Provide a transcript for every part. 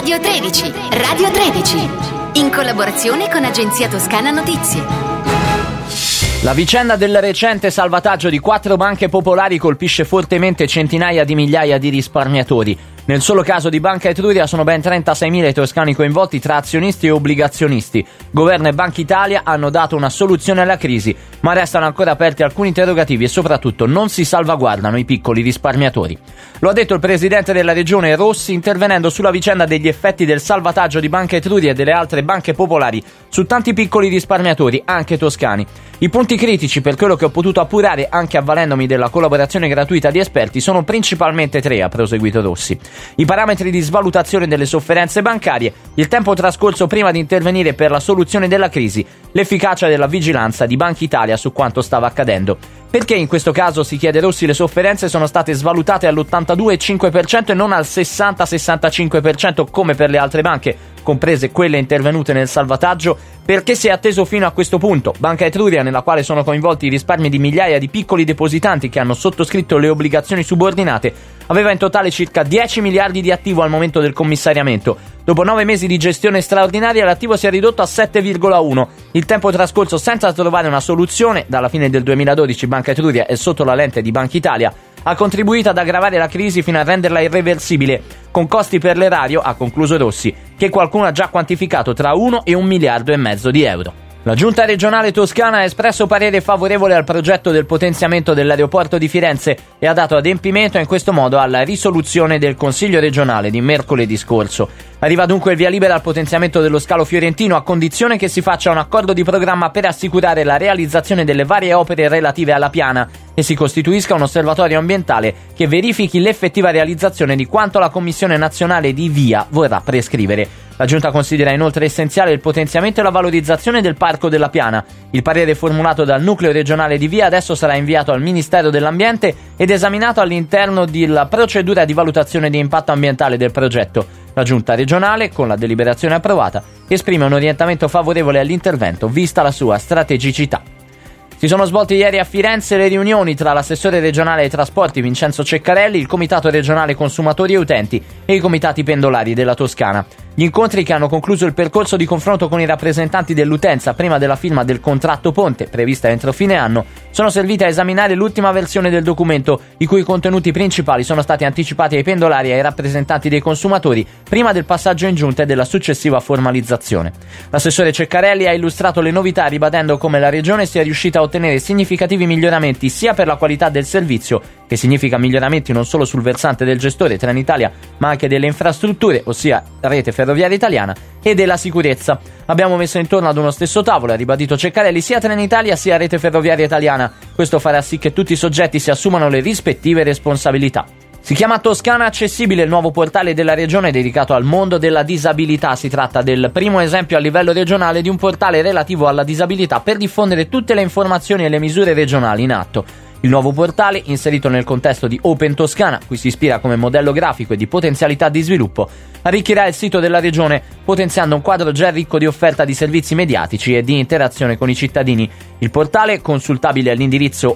Radio 13, Radio 13, in collaborazione con Agenzia Toscana Notizie. La vicenda del recente salvataggio di 4 banche popolari colpisce fortemente centinaia di migliaia di risparmiatori. Nel solo caso di Banca Etruria sono ben 36.000 i toscani coinvolti tra azionisti e obbligazionisti. Governo e Banca Italia hanno dato una soluzione alla crisi, ma restano ancora aperti alcuni interrogativi e soprattutto non si salvaguardano i piccoli risparmiatori. Lo ha detto il presidente della regione Rossi intervenendo sulla vicenda degli effetti del salvataggio di Banca Etruria e delle altre banche popolari su tanti piccoli risparmiatori, anche toscani. I punti critici, per quello che ho potuto appurare anche avvalendomi della collaborazione gratuita di esperti, sono principalmente 3, ha proseguito Rossi. I parametri di svalutazione delle sofferenze bancarie, il tempo trascorso prima di intervenire per la soluzione della crisi, l'efficacia della vigilanza di Banca Italia su quanto stava accadendo. Perché in questo caso, si chiede Rossi, le sofferenze sono state svalutate all'82,5% e non al 60-65% come per le altre banche, comprese quelle intervenute nel salvataggio? Perché si è atteso fino a questo punto? Banca Etruria, nella quale sono coinvolti i risparmi di migliaia di piccoli depositanti che hanno sottoscritto le obbligazioni subordinate, aveva in totale circa 10 miliardi di attivo al momento del commissariamento. Dopo 9 mesi di gestione straordinaria l'attivo si è ridotto a 7,1. Il tempo trascorso senza trovare una soluzione, dalla fine del 2012 Banca Etruria è sotto la lente di Banca Italia, ha contribuito ad aggravare la crisi fino a renderla irreversibile, con costi per l'erario, ha concluso Rossi, che qualcuno ha già quantificato tra 1 e 1,5 miliardi di euro. La Giunta regionale toscana ha espresso parere favorevole al progetto del potenziamento dell'aeroporto di Firenze e ha dato adempimento in questo modo alla risoluzione del Consiglio regionale di mercoledì scorso. Arriva dunque il via libera al potenziamento dello scalo fiorentino a condizione che si faccia un accordo di programma per assicurare la realizzazione delle varie opere relative alla piana e si costituisca un osservatorio ambientale che verifichi l'effettiva realizzazione di quanto la Commissione nazionale di VIA vorrà prescrivere. La Giunta considera inoltre essenziale il potenziamento e la valorizzazione del Parco della Piana. Il parere formulato dal nucleo regionale di VIA adesso sarà inviato al Ministero dell'Ambiente ed esaminato all'interno della procedura di valutazione di impatto ambientale del progetto. La Giunta regionale, con la deliberazione approvata, esprime un orientamento favorevole all'intervento vista la sua strategicità. Si sono svolte ieri a Firenze le riunioni tra l'assessore regionale ai trasporti Vincenzo Ceccarelli, il comitato regionale consumatori e utenti e i comitati pendolari della Toscana. Gli incontri, che hanno concluso il percorso di confronto con i rappresentanti dell'utenza prima della firma del contratto ponte, prevista entro fine anno, sono serviti a esaminare l'ultima versione del documento, i cui contenuti principali sono stati anticipati ai pendolari e ai rappresentanti dei consumatori prima del passaggio in giunta e della successiva formalizzazione. L'assessore Ceccarelli ha illustrato le novità, ribadendo come la regione sia riuscita a ottenere significativi miglioramenti sia per la qualità del servizio, che significa miglioramenti non solo sul versante del gestore Trenitalia, ma anche delle infrastrutture, ossia Rete Ferroviaria Italiana, e della sicurezza. Abbiamo messo intorno ad uno stesso tavolo, ha ribadito Ceccarelli, sia Trenitalia sia Rete Ferroviaria Italiana. Questo farà sì che tutti i soggetti si assumano le rispettive responsabilità. Si chiama Toscana Accessibile, il nuovo portale della regione dedicato al mondo della disabilità. Si tratta del primo esempio a livello regionale di un portale relativo alla disabilità per diffondere tutte le informazioni e le misure regionali in atto. Il nuovo portale, inserito nel contesto di Open Toscana, cui si ispira come modello grafico e di potenzialità di sviluppo, arricchirà il sito della regione, potenziando un quadro già ricco di offerta di servizi mediatici e di interazione con i cittadini. Il portale, consultabile all'indirizzo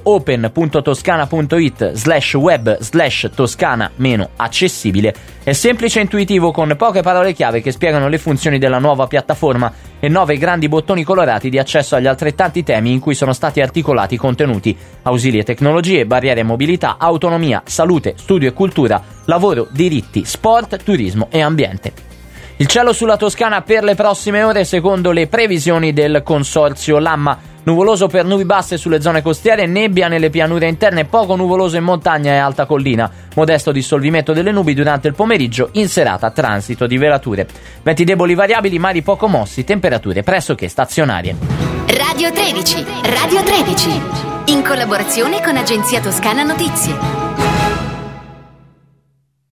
open.toscana.it/web/toscana-accessibile, è semplice e intuitivo, con poche parole chiave che spiegano le funzioni della nuova piattaforma e 9 grandi bottoni colorati di accesso agli altrettanti temi in cui sono stati articolati i contenuti: ausili e tecnologie, barriere e mobilità, autonomia, salute, studio e cultura, lavoro, diritti, sport, turismo e ambiente. Il cielo sulla Toscana per le prossime ore secondo le previsioni del consorzio Lamma. Nuvoloso per nubi basse sulle zone costiere, nebbia nelle pianure interne, poco nuvoloso in montagna e alta collina. Modesto dissolvimento delle nubi durante il pomeriggio, in serata transito di velature. Venti deboli variabili, mari poco mossi, temperature pressoché stazionarie. Radio 13, Radio 13, in collaborazione con Agenzia Toscana Notizie.